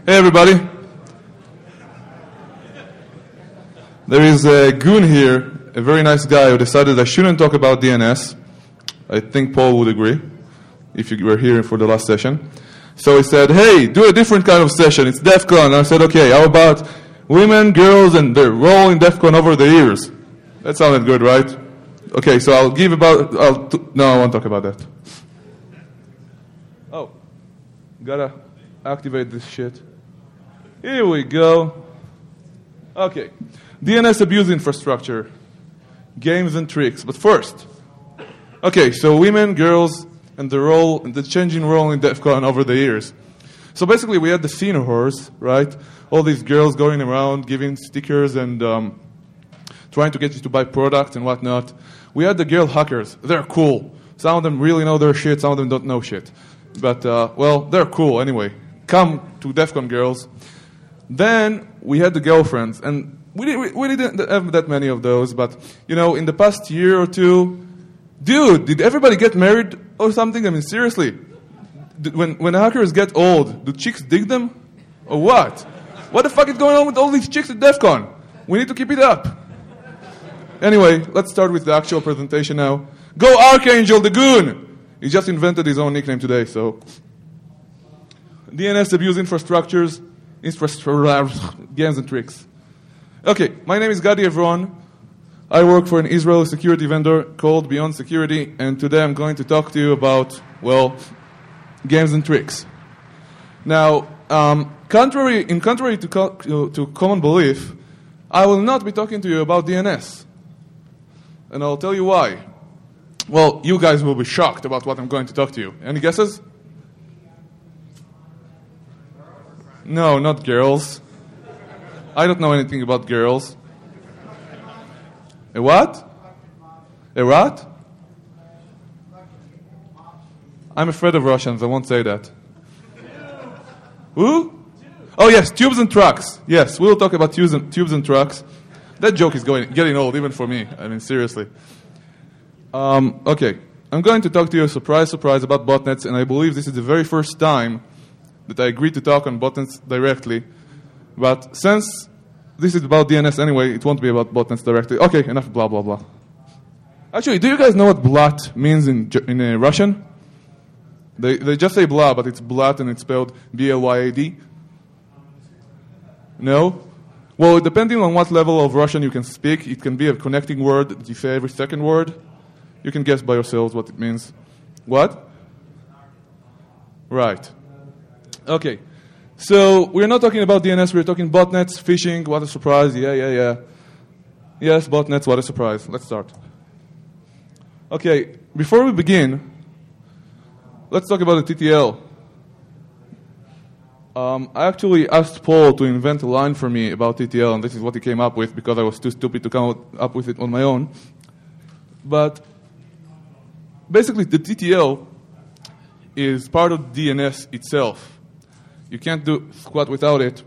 Hey everybody. There is a goon here, a very nice guy who decided I shouldn't talk about DNS. I think Paul would agree, if you were here for the last session. So he said, hey, do a different kind of session, it's DEF CON. And I said, okay, how about women, girls, and their role in DEF CON over the years? That sounded good, right? Okay, so I won't talk about that. Oh, gotta activate this shit. Here we go. Okay, DNS abuse infrastructure, games and tricks. But first, okay, so women, girls, and the changing role in DEF CON over the years. So basically, we had the scene whores, right? All these girls going around giving stickers and trying to get you to buy products and whatnot. We had the girl hackers. They're cool. Some of them really know their shit. Some of them don't know shit. But they're cool anyway. Come to DEF CON, girls. Then we had the girlfriends, and we didn't have that many of those. But in the past year or two, dude, did everybody get married or something? I mean, seriously, when hackers get old, do chicks dig them, or what? What the fuck is going on with all these chicks at DEF CON? We need to keep it up. Anyway, let's start with the actual presentation now. Go Archangel, the goon! He just invented his own nickname today, so. DNS abuse infrastructures, games and tricks. Okay, my name is Gadi Evron. I work for an Israeli security vendor called Beyond Security, and today I'm going to talk to you about, games and tricks. Now, contrary to common belief, I will not be talking to you about DNS. And I'll tell you why. Well, you guys will be shocked about what I'm going to talk to you. Any guesses? No, not girls. I don't know anything about girls. A what? A what? I'm afraid of Russians. I won't say that. Who? Oh, yes, tubes and trucks. Yes, we'll talk about tubes and trucks. That joke is getting old, even for me. I mean, seriously. Okay, I'm going to talk to you, surprise, about botnets, and I believe this is the very first time that I agreed to talk on botnets directly. But since this is about DNS anyway, it won't be about botnets directly. Okay, enough blah, blah, blah. Actually, do you guys know what blat means in Russian? They just say blah, but it's blat and it's spelled B-L-Y-A-D. No? Well, depending on what level of Russian you can speak, it can be a connecting word that you say every second word. You can guess by yourselves what it means. What? Right. Okay. So, we're not talking about DNS, we're talking botnets, phishing, what a surprise, yeah. Yes, botnets, what a surprise. Let's start. Okay, before we begin, let's talk about the TTL. I actually asked Paul to invent a line for me about TTL, and this is what he came up with because I was too stupid to come up with it on my own. But basically, the TTL is part of DNS itself. You can't do squat without it.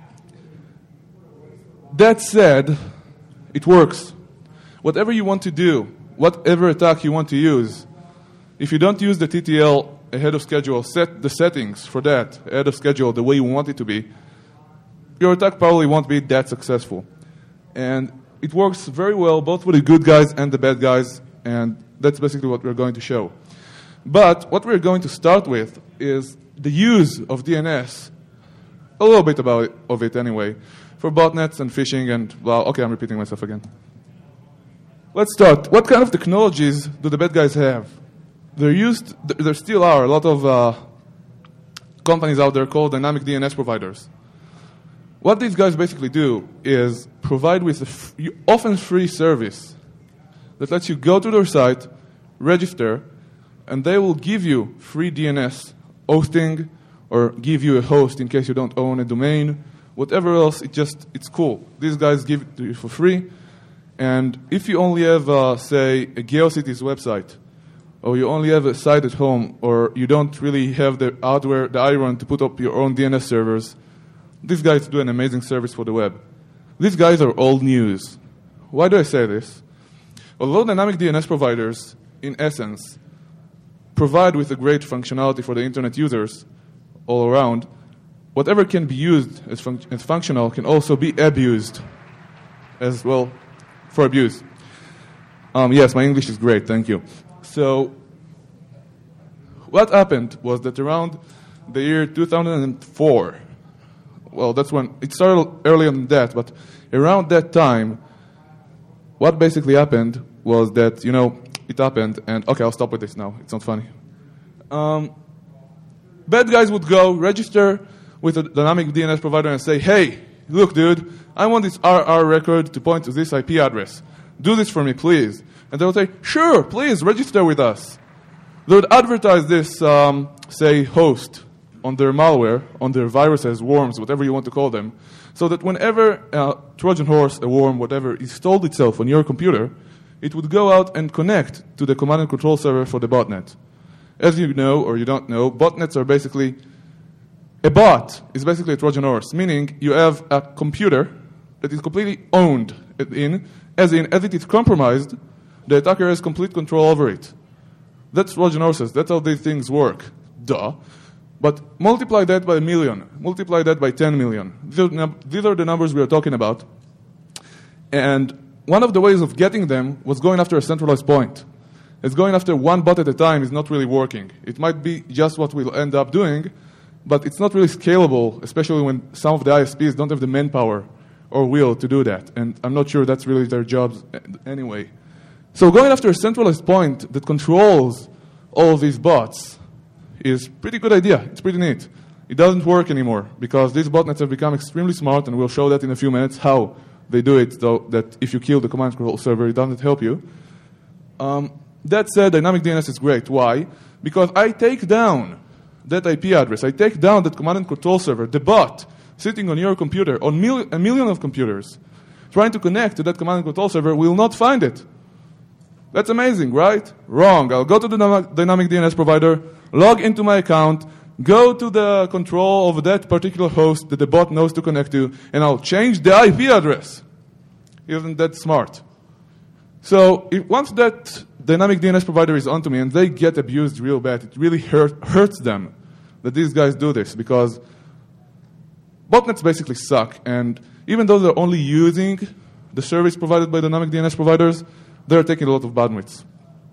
That said, it works. Whatever you want to do, whatever attack you want to use, if you don't use the TTL ahead of schedule, set the settings for that ahead of schedule the way you want it to be, your attack probably won't be that successful. And it works very well both for the good guys and the bad guys, and that's basically what we're going to show. But what we're going to start with is the use of DNS, a little bit of it anyway, for botnets and phishing and, okay, I'm repeating myself again. Let's start. What kind of technologies do the bad guys have? There still are a lot of companies out there called dynamic DNS providers. What these guys basically do is provide with often free service that lets you go to their site, register, and they will give you free DNS hosting or give you a host in case you don't own a domain. Whatever else, it's cool. These guys give it to you for free. And if you only have, say, a GeoCities website, or you only have a site at home, or you don't really have the hardware, the iron to put up your own DNS servers, these guys do an amazing service for the web. These guys are old news. Why do I say this? Although dynamic DNS providers, in essence, provide with a great functionality for the internet users all around, whatever can be used as functional can also be abused as well for abuse. Yes, my English is great, thank you. So what happened was that around the year 2004, well, that's when it started earlier than that, but around that time, what basically happened was that, it happened, and okay, I'll stop with this now. It's not funny. Bad guys would go register with a dynamic DNS provider and say, hey, look, dude, I want this RR record to point to this IP address. Do this for me, please. And they would say, sure, please, register with us. They would advertise this, say, host on their malware, on their viruses, worms, whatever you want to call them, so that whenever a Trojan horse, a worm, whatever, installed itself on your computer, it would go out and connect to the command and control server for the botnet. As you know, or you don't know, botnets are basically, a bot is basically a Trojan horse, meaning you have a computer that is completely owned as it is compromised, the attacker has complete control over it. That's Trojan horses. That's how these things work. Duh. But multiply that by 1 million. Multiply that by 10 million. These are the numbers we are talking about. And one of the ways of getting them was going after a centralized point. It's going after one bot at a time is not really working. It might be just what we'll end up doing, but it's not really scalable, especially when some of the ISPs don't have the manpower or will to do that. And I'm not sure that's really their jobs anyway. So going after a centralized point that controls all of these bots is a pretty good idea. It's pretty neat. It doesn't work anymore because these botnets have become extremely smart, and we'll show that in a few minutes how they do it, though, that if you kill the command control server, it doesn't help you. That said, dynamic DNS is great. Why? Because I take down that IP address. I take down that command and control server, the bot, sitting on your computer, on a million of computers, trying to connect to that command and control server, will not find it. That's amazing, right? Wrong. I'll go to the dynamic DNS provider, log into my account, go to the control of that particular host that the bot knows to connect to, and I'll change the IP address. Isn't that smart? So once that dynamic DNS provider is onto me and they get abused real bad, it really hurts them that these guys do this, because botnets basically suck. And even though they're only using the service provided by dynamic DNS providers, they're taking a lot of bandwidths.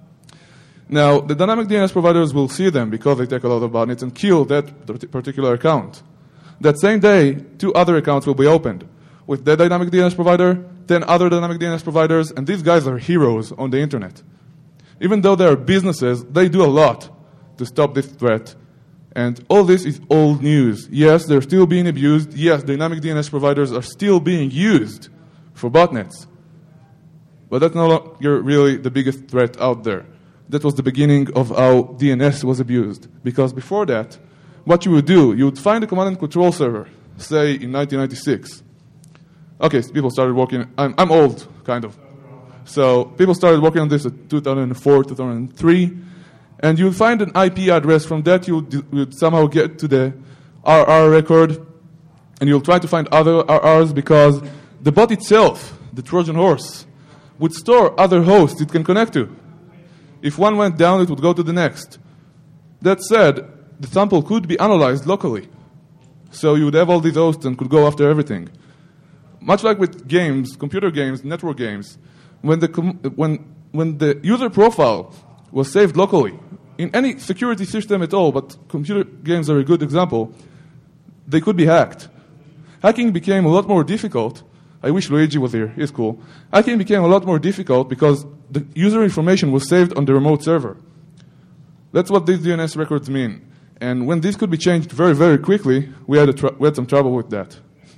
Now, the dynamic DNS providers will see them because they take a lot of bandwidth and kill that particular account. That same day, 2 other accounts will be opened with that dynamic DNS provider, 10 other dynamic DNS providers, and these guys are heroes on the internet. Even though they are businesses, they do a lot to stop this threat. And all this is old news. Yes, they're still being abused. Yes, dynamic DNS providers are still being used for botnets. But that's no longer really the biggest threat out there. That was the beginning of how DNS was abused. Because before that, what you would do, you would find a command and control server, say in 1996. Okay, so people started working, I'm old, kind of. So people started working on this at 2004, 2003. And you would find an IP address. From that, you would somehow get to the RR record. And you'll try to find other RRs, because the bot itself, the Trojan horse, would store other hosts it can connect to. If one went down, it would go to the next. That said, the sample could be analyzed locally. So you would have all these hosts and could go after everything. Much like with games, computer games, network games, when the user profile was saved locally, in any security system at all, but computer games are a good example, they could be hacked. Hacking became a lot more difficult. I wish Luigi was here. He's cool. Hacking became a lot more difficult because the user information was saved on the remote server. That's what these DNS records mean. And when this could be changed very, very quickly, we had some trouble with that.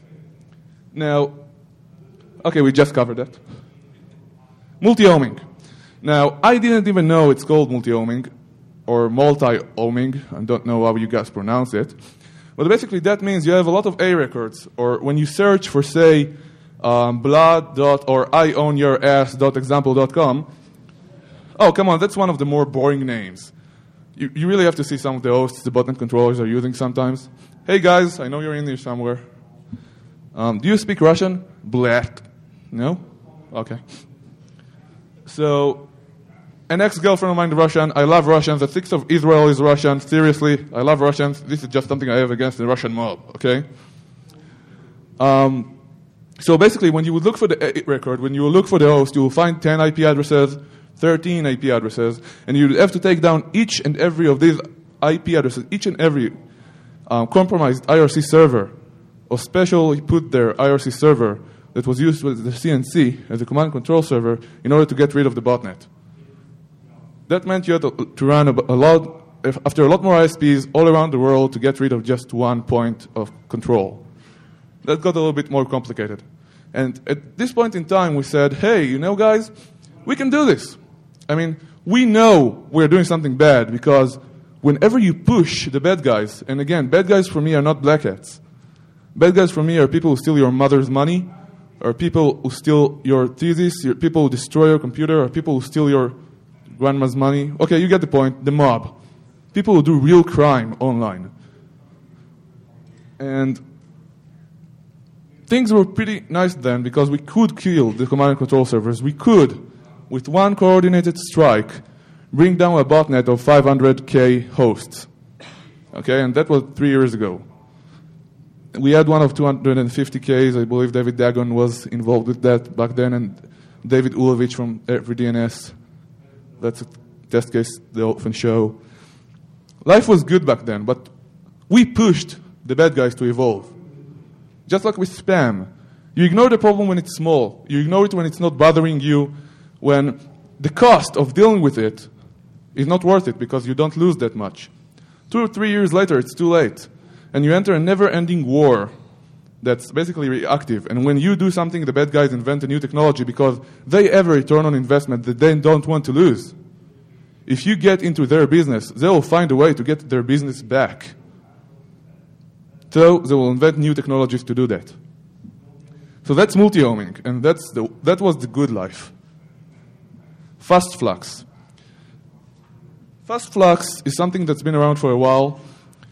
Now, okay, we just covered that. Multi-homing. Now, I didn't even know it's called multi-homing or multi-homing. I don't know how you guys pronounce it. But basically, that means you have a lot of A records. Or when you search for, say, blood or iownyourass.example.com. Oh, come on, that's one of the more boring names. You really have to see some of the hosts the botnet controllers are using sometimes. Hey guys, I know you're in here somewhere. Do you speak Russian? Blat. No? Okay. So, An ex-girlfriend of mine is Russian. I love Russians. The sixth of Israel is Russian. Seriously, I love Russians. This is just something I have against the Russian mob, okay? So basically, when you would look for the record, when you will look for the host, you will find 10 IP addresses, 13 IP addresses, and you have to take down each and every of these IP addresses, each and every compromised IRC server, or specially put their IRC server that was used with the CNC as a command and control server in order to get rid of the botnet. That meant you had to run after a lot more ISPs all around the world to get rid of just one point of control. That got a little bit more complicated. And at this point in time, we said, hey, you know, guys, we can do this. I mean, we know we're doing something bad because whenever you push the bad guys, and again, bad guys for me are not black hats. Bad guys for me are people who steal your mother's money, or people who steal your thesis, people who destroy your computer, or people who steal your grandma's money. Okay, you get the point, the mob. People who do real crime online. And things were pretty nice then because we could kill the command and control servers. We could, with one coordinated strike, bring down a botnet of 500K hosts. Okay, and that was 3 years ago. We had one of 250Ks. I believe David Dagon was involved with that back then, and David Ulovich from EveryDNS. That's a test case they often show. Life was good back then, but we pushed the bad guys to evolve. Just like with spam. You ignore the problem when it's small. You ignore it when it's not bothering you, when the cost of dealing with it is not worth it because you don't lose that much. 2 or 3 years later, it's too late. And you enter a never-ending war that's basically reactive. And when you do something, the bad guys invent a new technology because they have a return on investment that they don't want to lose. If you get into their business, they will find a way to get their business back. So they will invent new technologies to do that. So that's multi-homing, and that was the good life. Fast flux. Fast flux is something that's been around for a while.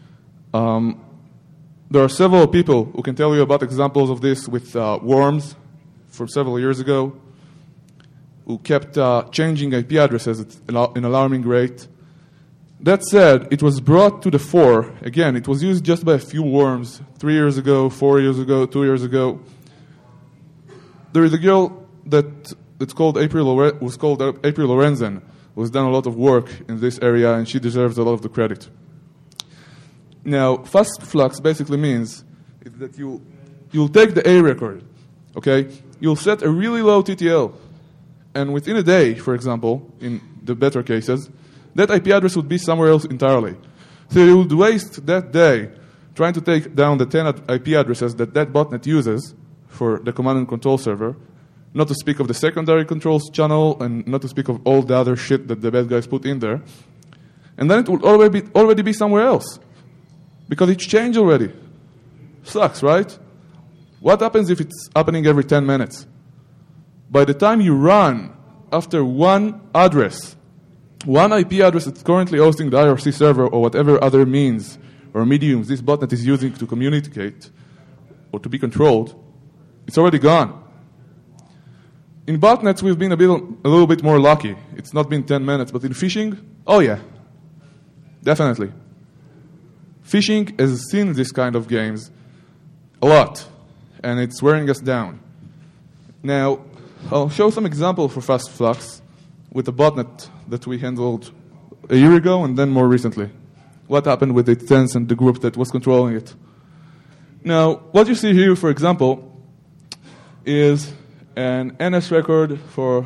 There are several people who can tell you about examples of this with worms from several years ago, who kept changing IP addresses at an alarming rate. That said, it was brought to the fore. Again, it was used just by a few worms 3 years ago, 4 years ago, 2 years ago. There is a girl that's called April Lorenzen, who has done a lot of work in this area, and she deserves a lot of the credit. Now, fast flux basically means that you'll take the A record, okay? You'll set a really low TTL, and within a day, for example, in the better cases, that IP address would be somewhere else entirely. So you would waste that day trying to take down the 10 IP addresses that botnet uses for the command and control server, not to speak of the secondary controls channel, and not to speak of all the other shit that the bad guys put in there. And then it would already be somewhere else. Because it's changed already. Sucks, right? What happens if it's happening every 10 minutes? By the time you run after one address, one IP address that's currently hosting the IRC server or whatever other means or mediums this botnet is using to communicate or to be controlled, it's already gone. In botnets, we've been a little bit more lucky. It's not been 10 minutes, but in phishing, oh yeah, definitely. Phishing has seen this kind of games a lot, and it's wearing us down. Now, I'll show some example for fast flux with a botnet that we handled a year ago and then more recently. What happened with its sense and the group that was controlling it. Now, what you see here, for example, is an NS record for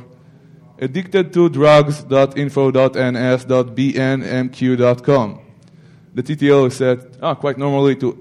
addicted2drugs.info.ns.bnmq.com. The TTL is set quite normally to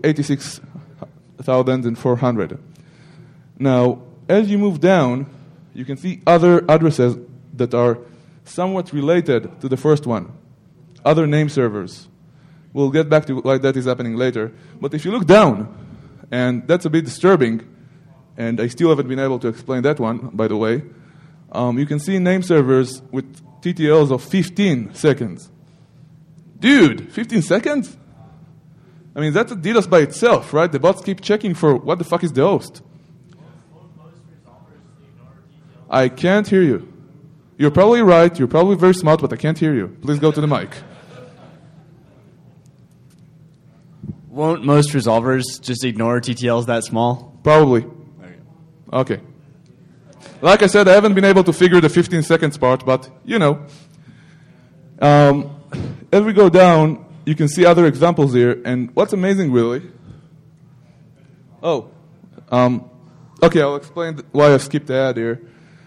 86,400. Now, as you move down, you can see other addresses that are somewhat related to the first one, other name servers. We'll get back to why that is happening later. But if you look down, and that's a bit disturbing, and I still haven't been able to explain that one, by the way, you can see name servers with TTLs of 15 seconds. Dude, 15 seconds? I mean, that's a DDoS by itself, right? The bots keep checking for what the fuck is the host. I can't hear you. You're probably right. You're probably very smart, but I can't hear you. Please go to the mic. Won't most resolvers just ignore TTLs that small? Probably. Okay. Like I said, I haven't been able to figure the 15 seconds part, but you know. As we go down, you can see other examples here, and what's amazing really... okay, I'll explain why I skipped the ad here.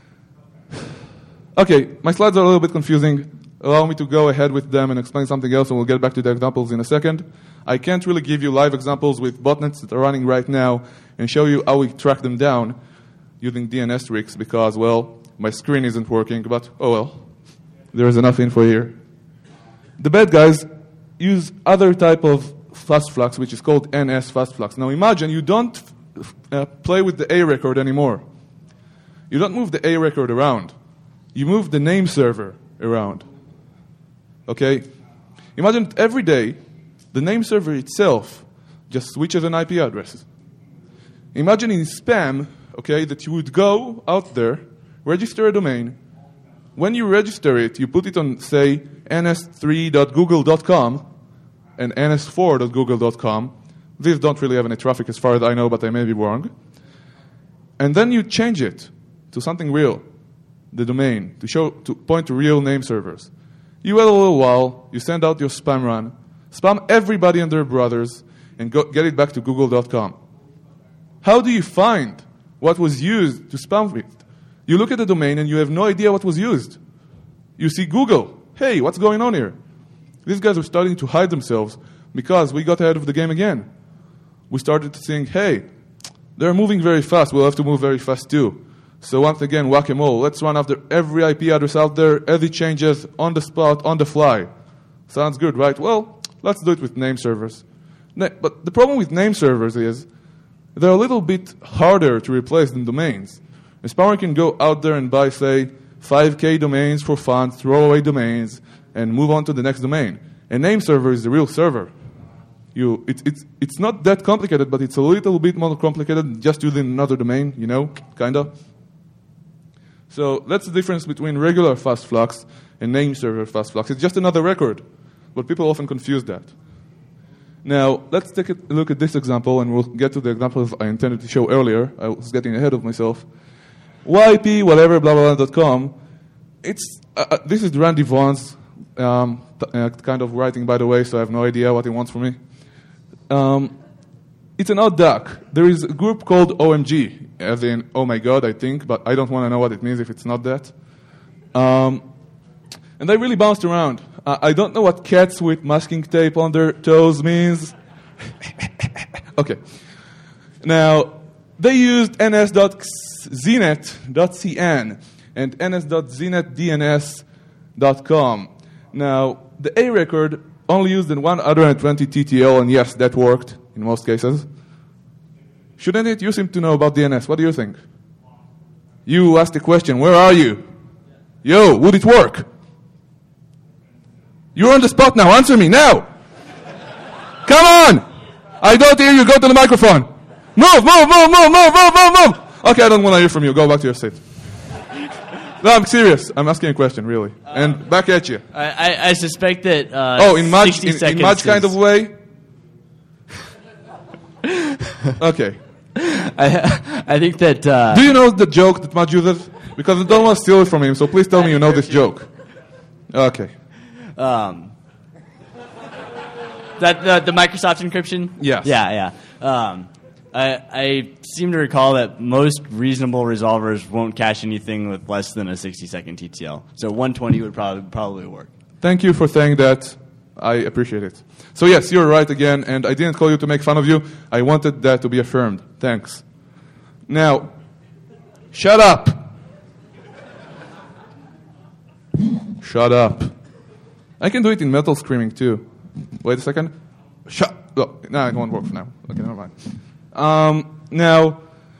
Okay, my slides are a little bit confusing. Allow me to go ahead with them and explain something else, and we'll get back to the examples in a second. I can't really give you live examples with botnets that are running right now and show you how we track them down using DNS tricks because, well, my screen isn't working, but oh well. There's enough info here. The bad guys use other type of fast flux, which is called NS fast flux. Now imagine you don't play with the A record anymore. You don't move the A record around. You move the name server around. Okay? Imagine that every day, the name server itself just switches an IP address. Imagine in spam, okay, that you would go out there, register a domain. When you register it, you put it on, say, ns3.google.com and ns4.google.com. These don't really have any traffic as far as I know, but I may be wrong. And then you change it to something real, the domain, to point to real name servers. You wait a little while, you send out your spam run, spam everybody and their brothers, and get it back to google.com. How do you find what was used to spam with? You look at the domain and you have no idea what was used. You see Google. Hey, what's going on here? These guys are starting to hide themselves because we got ahead of the game again. We started to think, hey, they're moving very fast. We'll have to move very fast too. So once again, whack-a-mole. Let's run after every IP address out there as it changes on the spot, on the fly. Sounds good, right? Well, let's do it with name servers. But the problem with name servers is they're a little bit harder to replace than domains. A spammer can go out there and buy, say, 5K domains for fun, throw away domains, and move on to the next domain. A name server is the real server. It's not that complicated, but it's a little bit more complicated than just using another domain, you know, kind of. So that's the difference between regular fast flux and name server fast flux. It's just another record, but people often confuse that. Now, let's take a look at this example, and we'll get to the examples I intended to show earlier. I was getting ahead of myself. YP, whatever, blah, blah, blah.com. This is Randy Vaughn's kind of writing, by the way, so I have no idea what he wants from me. It's an odd duck. There is a group called OMG, as in, oh my God, I think, but I don't want to know what it means if it's not that. And they really bounced around. I don't know what cats with masking tape on their toes means. Okay. Now, they used ns.znet.cn and ns.zenetdns.com. Now, the A record only used in 120 TTL, and yes, that worked in most cases. Shouldn't it? You seem to know about DNS. What do you think? You asked the question, where are you? Yo, would it work? You're on the spot now. Answer me now. Come on. I don't hear you. Go to the microphone. Move. Okay, I don't want to hear from you. Go back to your seat. No, I'm serious. I'm asking a question, really. And back at you. I suspect that in much kind of way? Okay. I think that... Do you know the joke that Mudge uses? Because I don't want to steal it from him, so please tell me you know this joke. Okay. That the Microsoft encryption? Yes. Yeah. I seem to recall that most reasonable resolvers won't cache anything with less than a 60-second TTL. So 120 would probably work. Thank you for saying that. I appreciate it. So yes, you're right again, and I didn't call you to make fun of you. I wanted that to be affirmed. Thanks. Now, shut up. Shut up. I can do it in metal screaming too. Wait a second. No, it won't work for now. Okay, never mind. Now,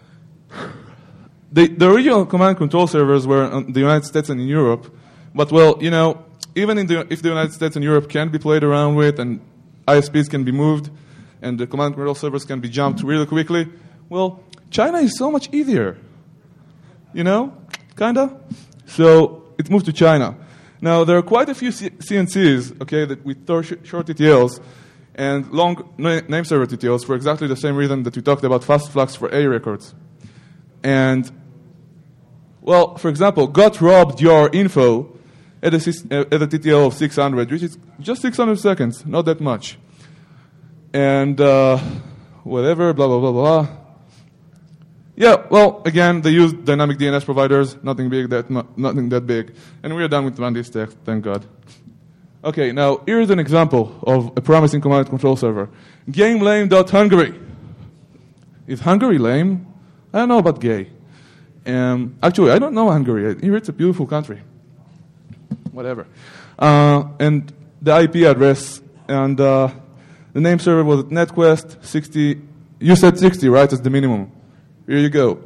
the original command and control servers were in the United States and in Europe, but well, you know, even if the United States and Europe can be played around with and ISPs can be moved and the command and control servers can be jumped really quickly, well, China is so much easier. You know, kinda. So it moved to China. Now, there are quite a few CNCs, okay, that with short TTLs and long name server TTLs for exactly the same reason that we talked about fast flux for A records. And, well, for example, got robbed your info at a TTL of 600, which is just 600 seconds, not that much. And whatever, blah, blah, blah, blah. Yeah, well, again, they use dynamic DNS providers, nothing that big. And we're done with run this text, thank God. Okay, now here's an example of a promising command and control server. GameLame.Hungary. Is Hungary lame? I don't know about gay. Actually, I don't know Hungary. I hear it's a beautiful country. Whatever. And the IP address and the name server was at NetQuest 60. You said 60, right? As the minimum. Here you go.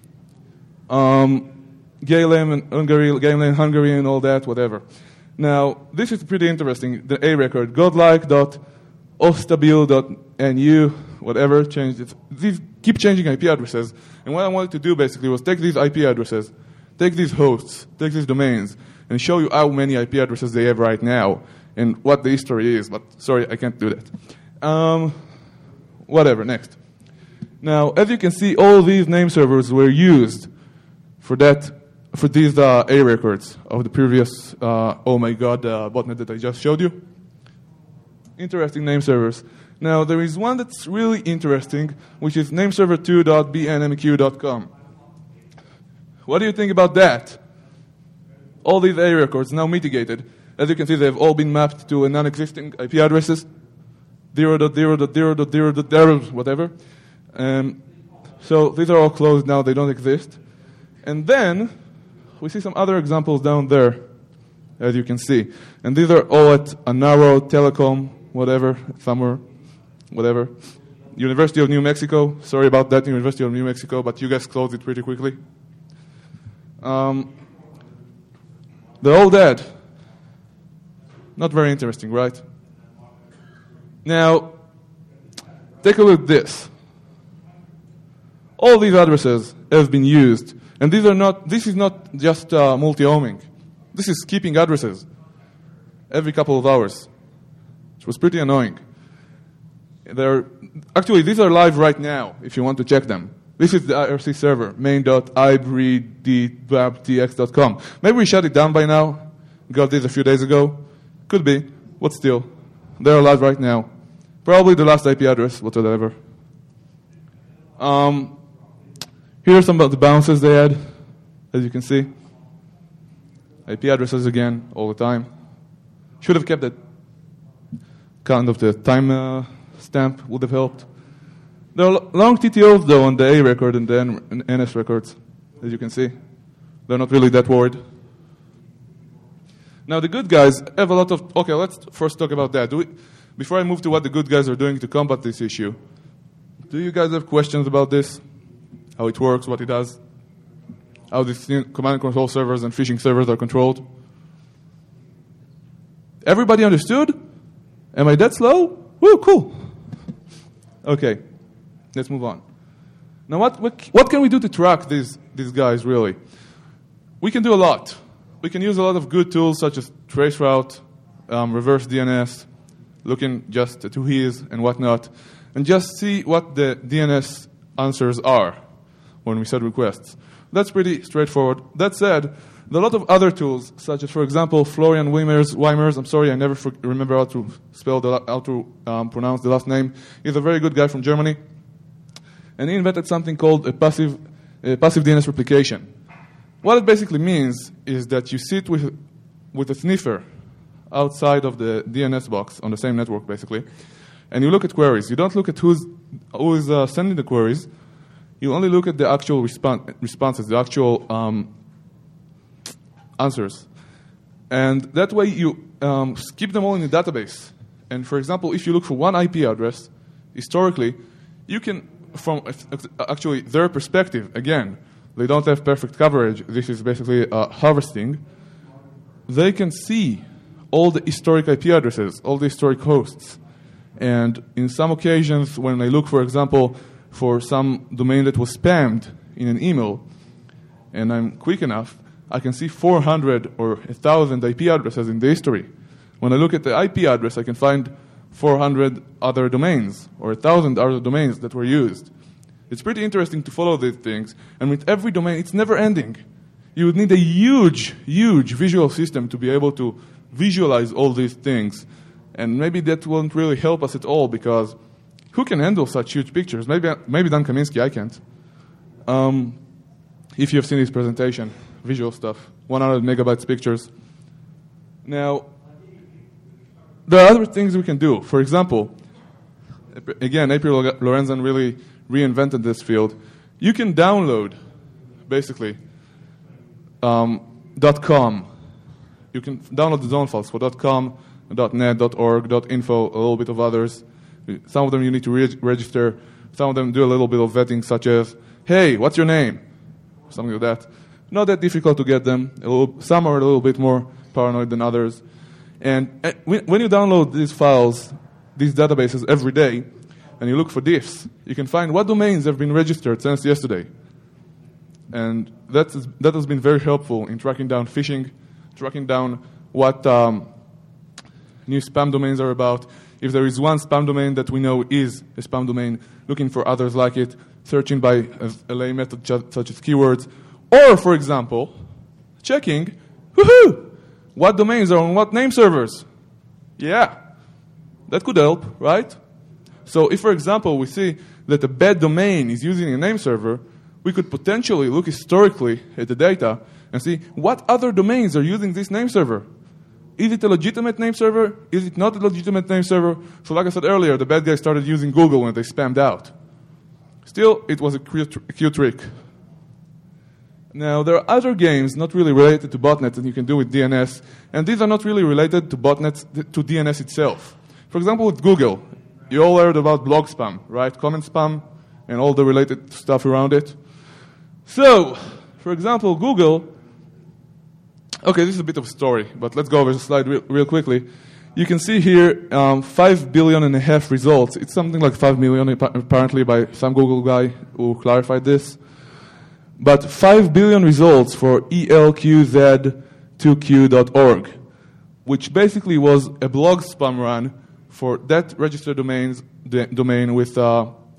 GameLame and Hungary, GameLame Hungary and all that, whatever. Now, this is pretty interesting. The A record, godlike.ostabil.nu, whatever, changed it. These keep changing IP addresses. And what I wanted to do basically was take these IP addresses, take these hosts, take these domains, and show you how many IP addresses they have right now and what the history is. But sorry, I can't do that. Whatever, next. Now, as you can see, all these name servers were used for these A records of the previous, oh my God, botnet that I just showed you. Interesting name servers. Now, there is one that's really interesting, which is nameserver2.bnmq.com. What do you think about that? All these A records now mitigated. As you can see, they've all been mapped to a non-existing IP addresses, 0.0.0.0.0, whatever. So these are all closed now, they don't exist. And then we see some other examples down there, as you can see. And these are all at a narrow telecom, whatever, somewhere, whatever. University of New Mexico. Sorry about that, University of New Mexico, but you guys closed it pretty quickly. They're all dead. Not very interesting, right? Now, take a look at this. All these addresses have been used, and this is not just multi-homing. This is skipping addresses every couple of hours, which was pretty annoying. Actually, these are live right now, if you want to check them. This is the IRC server, main.ibreddtx.com. Maybe we shut it down by now. Got this a few days ago. Could be, but still. They're live right now. Probably the last IP address, whatever. Here are some of the bounces they had, as you can see. IP addresses again, all the time. Should have kept that. Kind of the time stamp would have helped. There are long TTOs, though, on the A record and the NS records, as you can see. They're not really that worried. Now, the good guys have a lot of... Okay, let's first talk about that. Before I move to what the good guys are doing to combat this issue, do you guys have questions about this? How it works, what it does? How these command and control servers and phishing servers are controlled? Everybody understood? Am I that slow? Woo, cool. Okay, let's move on. Now, what can we do to track these guys, really? We can do a lot. We can use a lot of good tools such as traceroute, reverse DNS, looking just at who he is and whatnot, and just see what the DNS answers are when we set requests. That's pretty straightforward. That said, there are a lot of other tools, such as, for example, Florian Weimers. I'm sorry, I never remember how to pronounce the last name. He's a very good guy from Germany, and he invented something called a passive DNS replication. What it basically means is that you sit with a sniffer outside of the DNS box on the same network, basically, and you look at queries. You don't look at who is sending the queries. You only look at the actual responses, the actual answers. And that way you keep them all in the database. And for example, if you look for one IP address, historically, you can, from actually their perspective, again, they don't have perfect coverage. This is basically harvesting. They can see all the historic IP addresses, all the historic hosts. And in some occasions, when they look, for example, for some domain that was spammed in an email, and I'm quick enough, I can see 400 or 1,000 IP addresses in the history. When I look at the IP address, I can find 400 other domains or 1,000 other domains that were used. It's pretty interesting to follow these things, and with every domain, it's never ending. You would need a huge, huge visual system to be able to visualize all these things, and maybe that won't really help us at all, because who can handle such huge pictures? Maybe Dan Kaminsky, I can't. If you have seen his presentation, visual stuff, 100 megabytes pictures. Now, there are other things we can do. For example, again, April Lorenzen really reinvented this field. You can download, basically, .com. You can download the zone files for .com, .net, .org, .info, a little bit of others. Some of them you need to register. Some of them do a little bit of vetting, such as, hey, what's your name? Something like that. Not that difficult to get them. Some are a little bit more paranoid than others. And when you download these files, these databases every day, and you look for diffs, you can find what domains have been registered since yesterday. And that has been very helpful in tracking down phishing, tracking down what new spam domains are about. If there is one spam domain that we know is a spam domain, looking for others like it, searching by a lay method such as keywords, or, for example, checking, what domains are on what name servers. Yeah, that could help, right? So if, for example, we see that a bad domain is using a name server, we could potentially look historically at the data and see what other domains are using this name server. Is it a legitimate name server? Is it not a legitimate name server? So like I said earlier, the bad guys started using Google when they spammed out. Still, it was a cute trick. Now, there are other games not really related to botnets that you can do with DNS, and these are not really related to botnets, to DNS itself. For example, with Google, you all heard about blog spam, right? Comment spam and all the related stuff around it. So, for example, Google, okay, this is a bit of a story, but let's go over the slide real quickly. You can see here 5.5 billion results. It's something like 5 million apparently by some Google guy who clarified this. But 5 billion results for elqz2q.org, which basically was a blog spam run for that registered domain with 3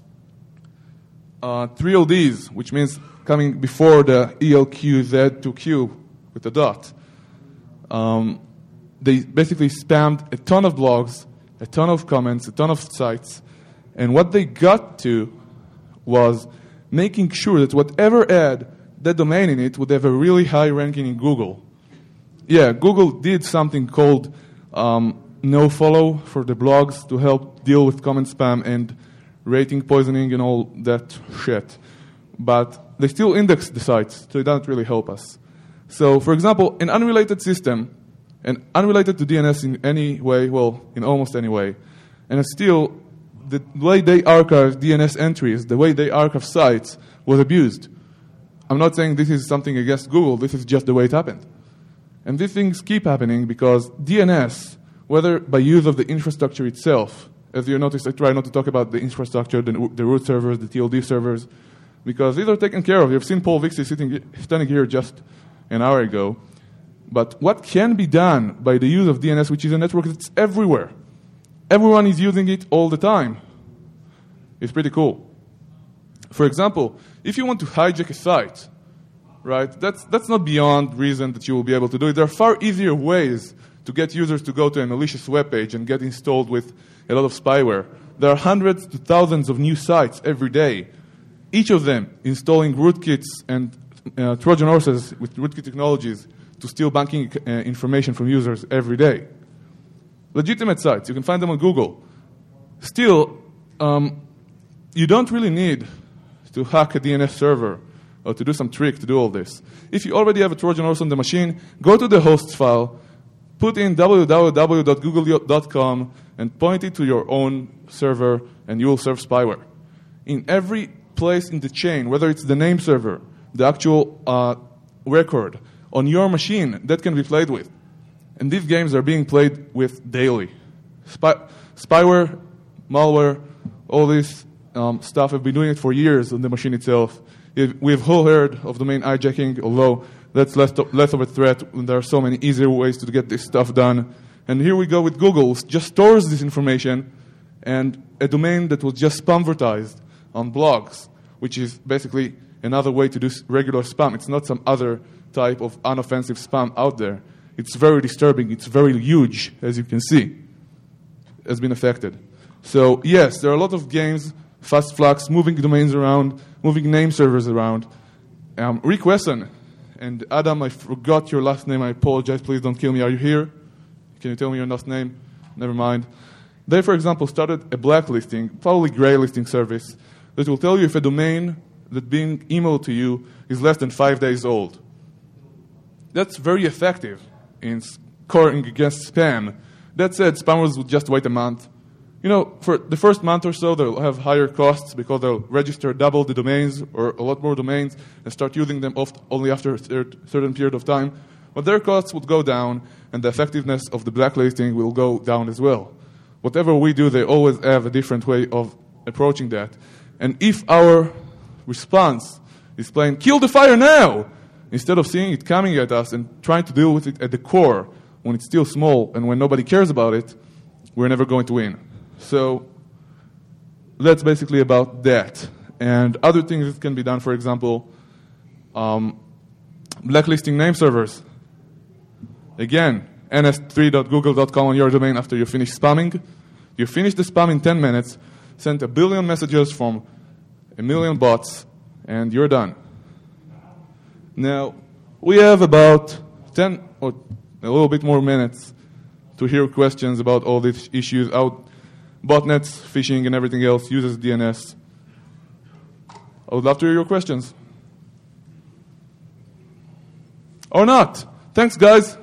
LDs, which means coming before the elqz2q with a dot. They basically spammed a ton of blogs, a ton of comments, a ton of sites, and what they got to was making sure that whatever had that domain in it would have a really high ranking in Google. Yeah, Google did something called nofollow for the blogs to help deal with comment spam and rating poisoning and all that shit. But they still index the sites, so it doesn't really help us. So, for example, an unrelated system, and unrelated to DNS in any way, well, in almost any way, and still the way they archive DNS entries, the way they archive sites, was abused. I'm not saying this is something against Google, this is just the way it happened. And these things keep happening because DNS, whether by use of the infrastructure itself, as you notice, I try not to talk about the infrastructure, the root servers, the TLD servers, because these are taken care of. You've seen Paul Vixie standing here just an hour ago. But what can be done by the use of DNS, which is a network that's everywhere? Everyone is using it all the time. It's pretty cool. For example, if you want to hijack a site, right, that's not beyond reason that you will be able to do it. There are far easier ways to get users to go to a malicious web page and get installed with a lot of spyware. There are hundreds to thousands of new sites every day, each of them installing rootkits and Trojan horses with rootkit technologies to steal banking information from users every day. Legitimate sites, you can find them on Google. Still, you don't really need to hack a DNS server or to do some trick to do all this. If you already have a Trojan horse on the machine, go to the hosts file, put in www.google.com, and point it to your own server, and you will serve spyware. In every place in the chain, whether it's the name server, the actual record, on your machine, that can be played with. And these games are being played with daily. Spyware, malware, all this staff have been doing it for years on the machine itself. We've all heard of domain hijacking, although that's less of a threat. There are so many easier ways to get this stuff done. And here we go with Google, just stores this information, and a domain that was just spamvertised on blogs, which is basically another way to do regular spam. It's not some other type of unoffensive spam out there. It's very disturbing. It's very huge, as you can see, has been affected. So yes, there are a lot of games, fast flux, moving domains around, moving name servers around. Rick Wesson and Adam, I forgot your last name. I apologize. Please don't kill me. Are you here? Can you tell me your last name? Never mind. They, for example, started a blacklisting, probably gray listing service that will tell you if a domain that's being emailed to you is less than 5 days old. That's very effective in scoring against spam. That said, spammers would just wait a month. You know, for the first month or so, they'll have higher costs because they'll register double the domains or a lot more domains and start using them only after a certain period of time. But their costs would go down, and the effectiveness of the blacklisting will go down as well. Whatever we do, they always have a different way of approaching that. And if our response is playing, kill the fire now, instead of seeing it coming at us and trying to deal with it at the core, when it's still small and when nobody cares about it, we're never going to win. So that's basically about that. And other things that can be done, for example, blacklisting name servers. Again, ns3.google.com on your domain after you finish spamming. You finish the spam in 10 minutes, send 1 billion messages from 1 million bots, and you're done. Now, we have about 10 or a little bit more minutes to hear questions about all these issues out. Botnets, phishing, and everything else uses DNS. I would love to hear your questions. Or not. Thanks, guys.